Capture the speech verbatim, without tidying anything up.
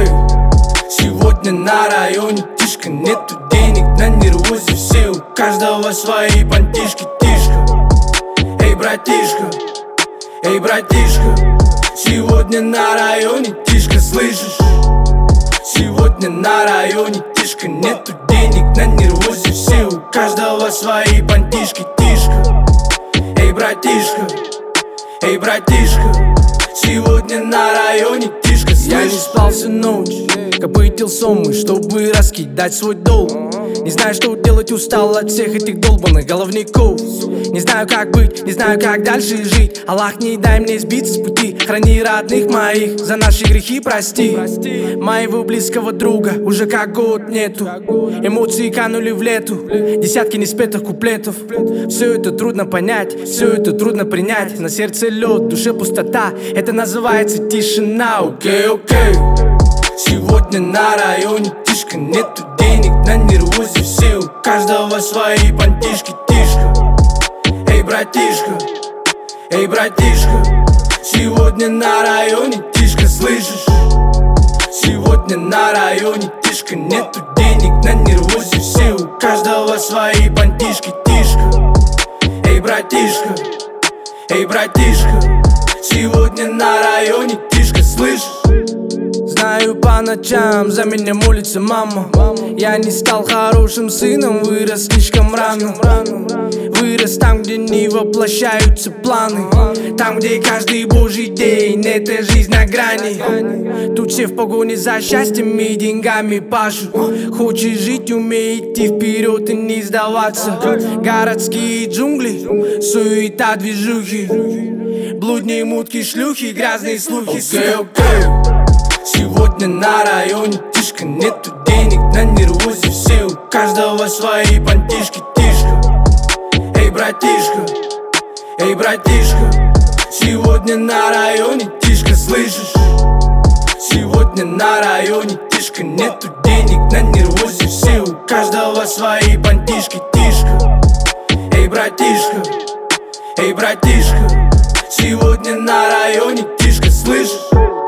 окей. Сегодня на районе тишка, нету денег на нервозе все, у каждого свои понтишки, тишка. Эй, братишка, эй, братишка, сегодня на районе тишка, слышишь? Сегодня на районе тишка, нету денег на нервозе все, у каждого свои понтишки, тишка. Эй, братишка, эй, братишка, сегодня на районе тишка, слышишь? Я не спал всю ночь, копытил сомы, чтобы раскидать свой долг. Не знаю, что делать, устал от всех этих долбанных головников. Не знаю, как быть, не знаю, как дальше жить. Аллах, не дай мне сбиться с пути. Храни родных моих, за наши грехи прости. Моего близкого друга уже как год нету. Эмоции канули в лету, десятки неспетых куплетов. Все это трудно понять, все это трудно принять. На сердце лед, в душе пустота, это называется тишина. Окей, окей. Сегодня на районе тишка, нету денег на нервозе все, у каждого свои понтишки, тишка. Эй, братишка, эй, братишка, сегодня на районе тишка, слышишь? Сегодня на районе тишка, нету денег на нервозе все, у каждого свои понтишки, тишка. Эй, братишка, эй, братишка, сегодня на районе тишка, слышишь? Знаю, по ночам за меня молится мама. Я не стал хорошим сыном, вырос слишком рано. Вырос там, где не воплощаются планы, там, где каждый божий день — это жизнь на грани. Тут все в погоне за счастьем и деньгами пашут. Хочешь жить, умей идти вперед и не сдаваться. Городские джунгли, суета, движухи, блудные мутки, шлюхи, грязные слухи. Окей, окей. Сегодня на районе тишка, нету денег на нервозе все, у каждого свои понтишки, тишка. Эй, братишка, эй, братишка, сегодня на районе тишка, слышишь? Сегодня на районе тишка, нету денег на нервозе все, у каждого свои понтишки, тишка. Эй, братишка, эй, братишка, сегодня на районе тишка, слышишь?